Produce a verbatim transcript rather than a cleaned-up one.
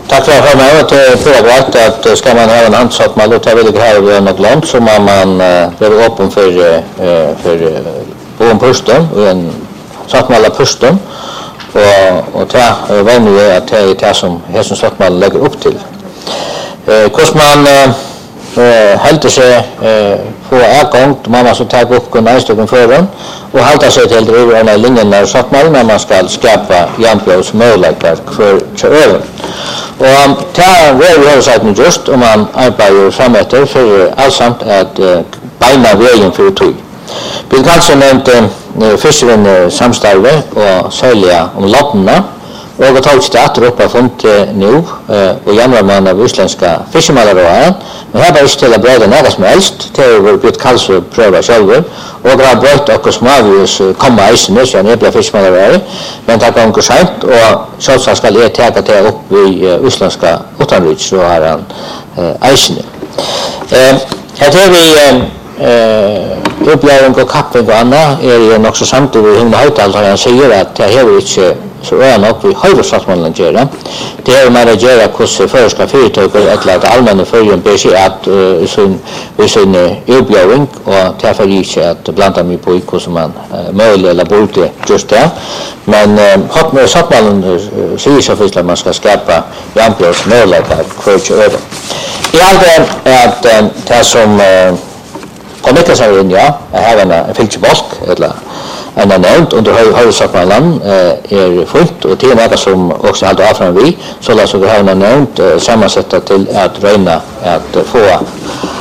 Tack för att jag har till frågat att ska man ha en handsattmal och ta väldigt här i något land så man man blir öppen för för på en posten och en sattmala posten och och ta vanligt att det är det som hästen sattmal lägger upp till. Eh kostman eh helt sig eh få avgång mamma så tar upp kun nästan förrän och hålla sig till det över en linje när sattmal när man ska skapa jämplås möjligheter för köra. Och ta vi har sagt nu just om man arbetar framåt för allsamt att uh, beina vägen för tog. Vi kanske nämnde uh, fiskaren samstarve och sälja om lottna och har tagit det att upp font nu uh, och januari man av isländska fiskemalarna men här bara istället bröda något som helst till vår bit kalso pröva själva och har brött och smavius komma isen så en jävla fiskemalarna men det kan gå sent och så ska det ta det upp i uh, isländska utanriks så har han uh, isen. Eh här har vi eh upplevelse och kapping och annat är ju också samtidigt hur man höjtal han säger att det här inte så är nog vi har satt man göra. Det är mer att göra kurser för ska företag eller att allmänna förjun B C att sån vi sån upplevelse och därför är att blanda mig på hur som man möjligt eller borde just det. Men har med satt man säger så att man ska skapa jämplås möjligheter för köra. I allt är att det som kommunikation ja, här en filterbosk eller en nämnt under huvudsatsmallan är fullt och det är något som också håller av vi så låt oss vi har nämnt sammansätta till att röna att få